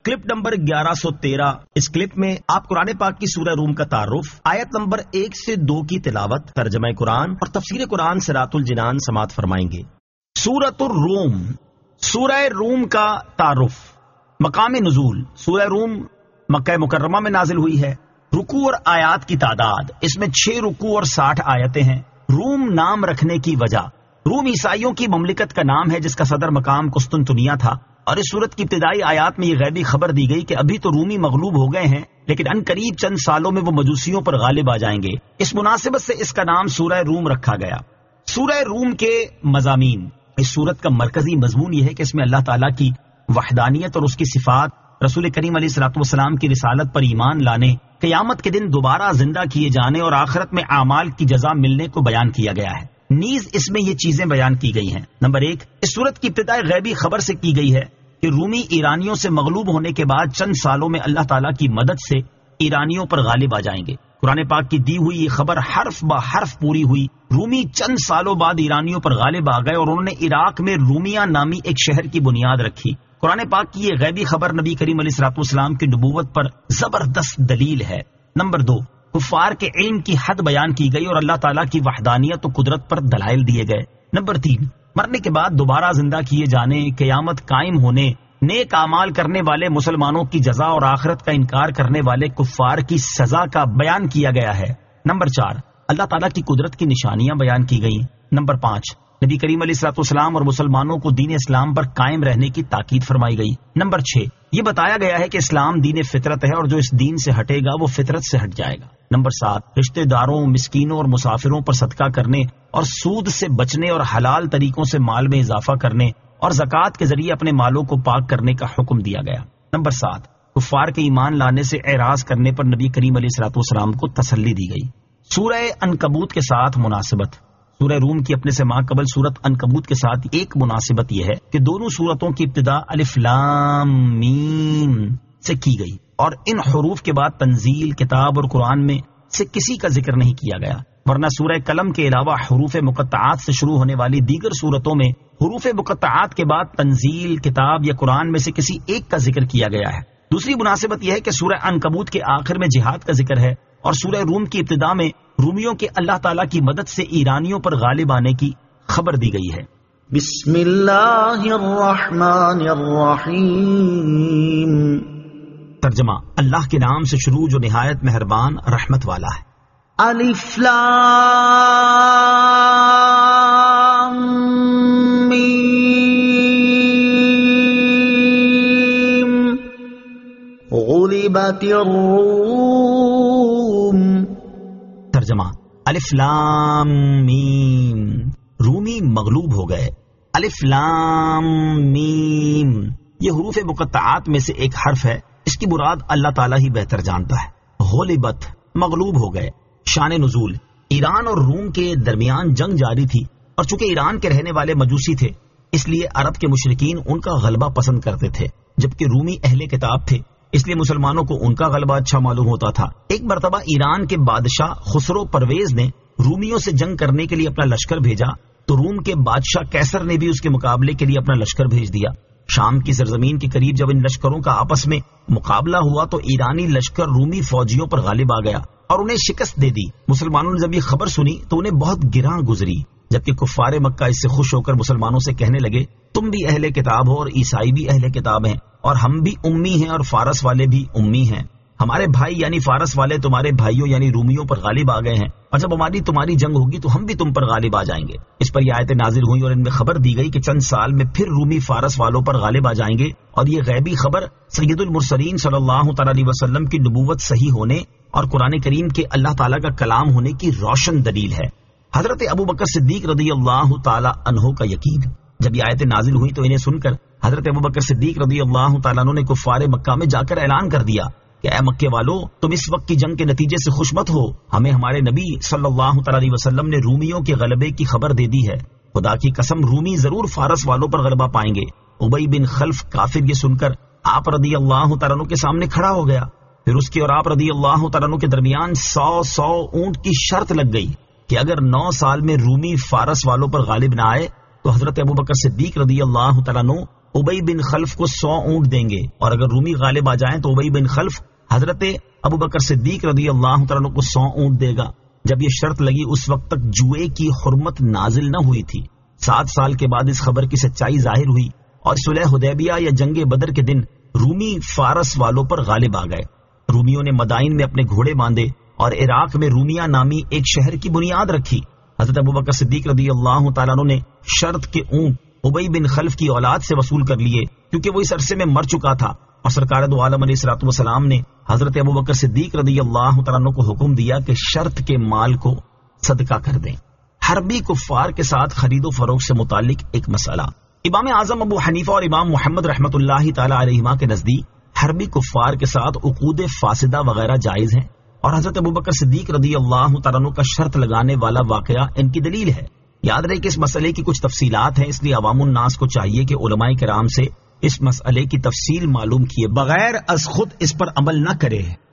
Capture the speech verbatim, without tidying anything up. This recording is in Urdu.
کلپ نمبر گیارہ سو تیرہ. اس کلپ میں آپ قرآن پاک کی سورہ روم کا تعارف، آیت نمبر ایک سے دو کی تلاوت، ترجمہ قرآن اور تفسیر قرآن صراط الجنان سماعت فرمائیں گے. سورۃ الروم، سورہ روم کا تعارف. مقام نزول، سورہ روم مکہ مکرمہ میں نازل ہوئی ہے. رکوع اور آیات کی تعداد، اس میں چھ رکوع اور ساٹھ آیتیں ہیں. روم نام رکھنے کی وجہ، روم عیسائیوں کی مملکت کا نام ہے جس کا صدر مقام قسطنطنیہ تھا، اور اس صورت کی ابتدائی آیات میں یہ غیبی خبر دی گئی کہ ابھی تو رومی مغلوب ہو گئے ہیں لیکن ان قریب چند سالوں میں وہ مجوسیوں پر غالب آ جائیں گے. اس مناسبت سے اس کا نام سورہ روم رکھا گیا. سورہ روم کے مضامین، اس صورت کا مرکزی مضمون یہ ہے کہ اس میں اللہ تعالیٰ کی وحدانیت اور اس کی صفات، رسول کریم علیہ الصلوۃ والسلام کی رسالت پر ایمان لانے، قیامت کے دن دوبارہ زندہ کیے جانے اور آخرت میں اعمال کی جزا ملنے کو بیان کیا گیا ہے. نیز اس میں یہ چیزیں بیان کی گئی ہیں. نمبر ایک، اس صورت کی ابتدا غیبی خبر سے کی گئی ہے کہ رومی ایرانیوں سے مغلوب ہونے کے بعد چند سالوں میں اللہ تعالیٰ کی مدد سے ایرانیوں پر غالب آ جائیں گے. قرآن پاک کی دی ہوئی یہ خبر حرف بہ حرف پوری ہوئی. رومی چند سالوں بعد ایرانیوں پر غالب آ گئے اور انہوں نے عراق میں رومیہ نامی ایک شہر کی بنیاد رکھی. قرآن پاک کی یہ غیبی خبر نبی کریم علیہ الصلوۃ والسلام کی نبوت پر زبردست دلیل ہے. نمبر دو، کفار کے علم کی حد بیان کی گئی اور اللہ تعالیٰ کی وحدانیت و قدرت پر دلائل دیے گئے. نمبر تین، مرنے کے بعد دوبارہ زندہ کیے جانے، قیامت قائم ہونے، نیک اعمال کرنے والے مسلمانوں کی جزا اور آخرت کا انکار کرنے والے کفار کی سزا کا بیان کیا گیا ہے. نمبر چار، اللہ تعالیٰ کی قدرت کی نشانیاں بیان کی گئی. نمبر پانچ، نبی کریم علیہ الصلوۃ والسلام اور مسلمانوں کو دین اسلام پر قائم رہنے کی تاکید فرمائی گئی. نمبر چھ، یہ بتایا گیا ہے کہ اسلام دین فطرت ہے اور جو اس دین سے ہٹے گا وہ فطرت سے ہٹ جائے گا. نمبر سات، رشتہ داروں، مسکینوں اور مسافروں پر صدقہ کرنے اور سود سے بچنے اور حلال طریقوں سے مال میں اضافہ کرنے اور زکوٰۃ کے ذریعے اپنے مالوں کو پاک کرنے کا حکم دیا گیا. نمبر سات، کفار کے ایمان لانے سے اعراض کرنے پر نبی کریم علیہ الصلوۃ والسلام کو تسلی دی گئی. سورہ عنکبوت کے ساتھ مناسبت، سورہ روم کی اپنے سے ماں قبل سورت عنکبوت کے ساتھ ایک مناسبت یہ ہے کہ دونوں سورتوں کی ابتدا الف لام میم سے کی گئی اور ان حروف کے بعد تنزیل، کتاب اور قرآن میں سے کسی کا ذکر نہیں کیا گیا، ورنہ سورہ قلم کے علاوہ حروف مقطعات سے شروع ہونے والی دیگر سورتوں میں حروف مقطعات کے بعد تنزیل، کتاب یا قرآن میں سے کسی ایک کا ذکر کیا گیا ہے. دوسری مناسبت یہ ہے کہ سورہ عنکبوت کے آخر میں جہاد کا ذکر ہے اور سورہ روم کی ابتدا میں رومیوں کے اللہ تعالیٰ کی مدد سے ایرانیوں پر غالب آنے کی خبر دی گئی ہے. بسم اللہ الرحمن الرحیم. ترجمہ، اللہ کے نام سے شروع جو نہایت مہربان رحمت والا ہے. الف لام میم. غلبت الروم. ترجمہ، الف لام میم، رومی مغلوب ہو گئے. الف لام میم یہ حروف مقطعات میں سے ایک حرف ہے، اس کی مراد اللہ تعالیٰ ہی بہتر جانتا ہے. غلبت، مغلوب ہو گئے. شان نزول، ایران اور روم کے درمیان جنگ جاری تھی اور چونکہ ایران کے رہنے والے مجوسی تھے اس لیے عرب کے مشرکین ان کا غلبہ پسند کرتے تھے، جبکہ رومی اہل کتاب تھے اس لیے مسلمانوں کو ان کا غلبہ اچھا معلوم ہوتا تھا. ایک مرتبہ ایران کے بادشاہ خسرو پرویز نے رومیوں سے جنگ کرنے کے لیے اپنا لشکر بھیجا تو روم کے بادشاہ کیسر نے بھی اس کے مقابلے کے لیے اپنا لشکر بھیج دیا. شام کی سرزمین کے قریب جب ان لشکروں کا آپس میں مقابلہ ہوا تو ایرانی لشکر رومی فوجیوں پر غالب آ گیا اور انہیں شکست دے دی. مسلمانوں نے جب یہ خبر سنی تو انہیں بہت گراں گزری، جبکہ کفار مکہ اس سے خوش ہو کر مسلمانوں سے کہنے لگے تم بھی اہل کتاب ہو اور عیسائی بھی اہل کتاب ہیں اور ہم بھی امی ہیں اور فارس والے بھی امی ہیں. ہمارے بھائی یعنی فارس والے تمہارے بھائیوں یعنی رومیوں پر غالب آ گئے ہیں اور جب ہماری تمہاری جنگ ہوگی تو ہم بھی تم پر غالب آ جائیں گے. اس پر یہ آیتیں نازل ہوئی اور ان میں خبر دی گئی کہ چند سال میں پھر رومی فارس والوں پر غالب آ جائیں گے اور یہ غیبی خبر سید المرسلین صلی اللہ تعالی علیہ وسلم کی نبوت صحیح ہونے اور قرآن کریم کے اللہ تعالیٰ کا کلام ہونے کی روشن دلیل ہے. حضرت ابو بکر صدیق رضی اللہ تعالی عنہ کا یقین، جب یہ آیتیں نازل ہوئی تو انہیں سن کر حضرت ابو بکر صدیق رضی اللہ تعالیٰ عنہ نے کفار مکہ میں جا کر اعلان کر دیا کہ اے مکے والو، تم اس وقت کی جنگ کے نتیجے سے خوش مت ہو، ہمیں ہمارے نبی صلی اللہ تعالی علیہ وسلم نے رومیوں کے غلبے کی خبر دے دی ہے. خدا کی قسم رومی ضرور فارس والوں پر غلبہ پائیں گے. ابی بن خلف کافر یہ سن کر آپ رضی اللہ تعالیٰ عنہ کے سامنے کھڑا ہو گیا. پھر اس کی اور آپ رضی اللہ تعالیٰ عنہ کے درمیان سو سو اونٹ کی شرط لگ گئی کہ اگر نو سال میں رومی فارس والوں پر غالب نہ آئے تو حضرت ابو بکر صدیق رضی اللہ تعالیٰ عنہ ابی بن خلف کو سو اونٹ دیں گے، اور اگر رومی غالب آ جائیں تو ابی بن خلف حضرت ابو بکر صدیق رضی اللہ تعالیٰ کو سو اونٹ دے گا۔ جب یہ شرط لگی اس وقت تک جوئے کی حرمت نازل نہ ہوئی تھی۔ سات سال کے بعد اس خبر کی سچائی ظاہر ہوئی اور صلح حدیبیہ یا جنگ بدر کے دن رومی فارس والوں پر غالب آ گئے۔ رومیوں نے مدائن میں اپنے گھوڑے باندھے اور عراق میں رومیہ نامی ایک شہر کی بنیاد رکھی۔ حضرت ابو بکر صدیق رضی اللہ تعالیٰ عنہ نے شرط کے اونٹ ابی بن خلف کی اولاد سے وصول کر لیے، کیونکہ وہ اس عرصے میں مر چکا تھا، اور سرکار دو عالم علیہ الصلوۃ والسلام نے حضرت ابو بکر صدیق رضی اللہ تعالیٰ عنہ کو حکم دیا کہ شرط کے مال کو صدقہ کر دیں۔ حربی کفار کے ساتھ خرید و فروخت سے متعلق ایک مسئلہ۔ امام اعظم ابو حنیفہ اور امام محمد رحمۃ اللہ تعالی علیہما کے نزدیک حربی کفار کے ساتھ عقود فاسدہ وغیرہ جائز ہیں، اور حضرت ابو بکر صدیق رضی اللہ تعالیٰ عنہ کا شرط لگانے والا واقعہ ان کی دلیل ہے۔ یاد رہے کہ اس مسئلے کی کچھ تفصیلات ہیں، اس لیے عوام الناس کو چاہیے کہ علماء کرام سے اس مسئلے کی تفصیل معلوم کیے بغیر از خود اس پر عمل نہ کرے۔